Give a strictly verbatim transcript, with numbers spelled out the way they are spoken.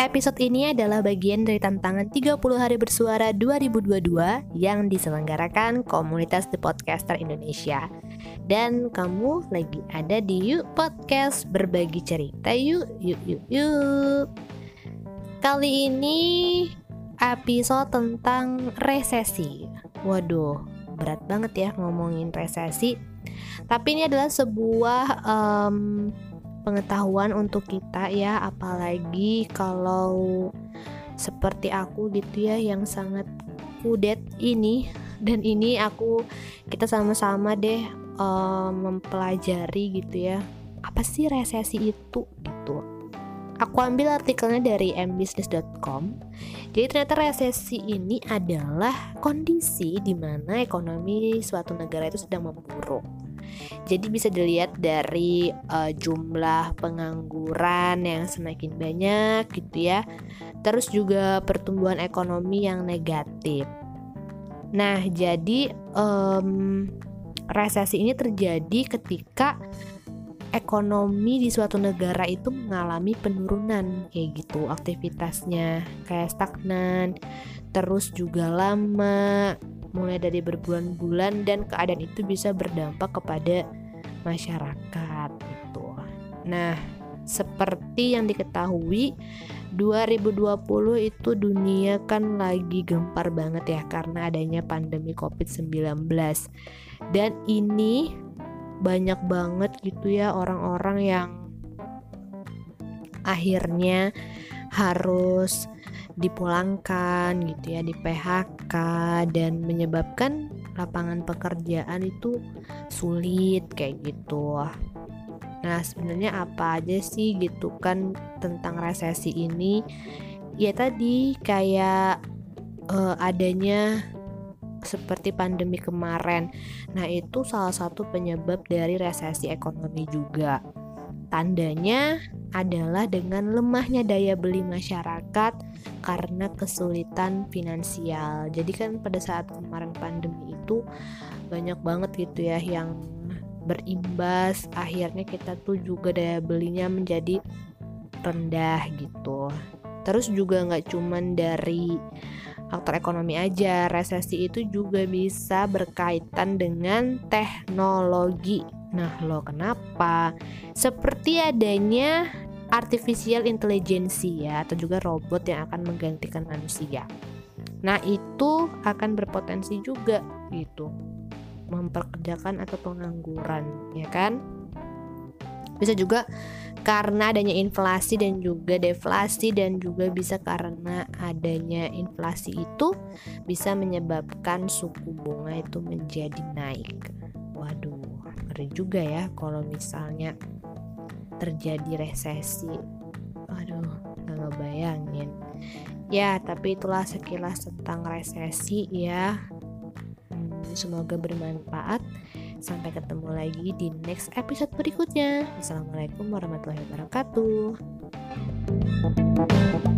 Episode ini adalah bagian dari tantangan tiga puluh hari bersuara dua ribu dua puluh dua yang diselenggarakan komunitas The Podcaster Indonesia. Dan kamu lagi ada di Yuk Podcast, berbagi cerita yuk, yuk, yuk, yuk. Kali ini episode tentang resesi. Waduh, berat banget ya ngomongin resesi. Tapi ini adalah sebuah um, pengetahuan untuk kita ya, apalagi kalau seperti aku gitu ya yang sangat kudet ini. Dan ini aku kita sama-sama deh um, mempelajari gitu ya, apa sih resesi itu gitu. Aku ambil artikelnya dari m business dot com. Jadi ternyata resesi ini adalah kondisi di mana ekonomi suatu negara itu sedang memburuk. Jadi bisa dilihat dari uh, jumlah pengangguran yang semakin banyak gitu ya. Terus juga pertumbuhan ekonomi yang negatif. Nah, jadi um, resesi ini terjadi ketika ekonomi di suatu negara itu mengalami penurunan kayak gitu, aktivitasnya kayak stagnan, terus juga lama, mulai dari berbulan-bulan, dan keadaan itu bisa berdampak kepada masyarakat gitu. Nah, seperti yang diketahui dua ribu dua puluh itu dunia kan lagi gempar banget ya karena adanya pandemi covid sembilan belas. Dan ini banyak banget gitu ya orang-orang yang akhirnya harus dipulangkan gitu ya, di P H K, dan menyebabkan lapangan pekerjaan itu sulit kayak gitu. Nah, sebenarnya apa aja sih gitu kan tentang resesi ini? Ya tadi kayak uh, adanya seperti pandemi kemarin. Nah, itu salah satu penyebab dari resesi ekonomi juga. Tandanya adalah dengan lemahnya daya beli masyarakat karena kesulitan finansial. Jadi kan pada saat kemarin pandemi itu banyak banget gitu ya yang berimbas, akhirnya kita tuh juga daya belinya menjadi rendah gitu. Terus juga gak cuman dari faktor ekonomi aja, resesi itu juga bisa berkaitan dengan teknologi. Nah, lo kenapa? Seperti adanya artificial intelligence ya, atau juga robot yang akan menggantikan manusia. Nah, itu akan berpotensi juga gitu memperkerjakan atau pengangguran, ya kan? Bisa juga karena adanya inflasi dan juga deflasi, dan juga bisa karena adanya inflasi itu bisa menyebabkan suku bunga itu menjadi naik. Waduh, ngeri juga ya kalau misalnya terjadi resesi. Aduh, gak ngebayangin. Ya, tapi itulah sekilas tentang resesi ya. Hmm, semoga bermanfaat. Sampai ketemu lagi di next episode berikutnya. Assalamualaikum warahmatullahi wabarakatuh.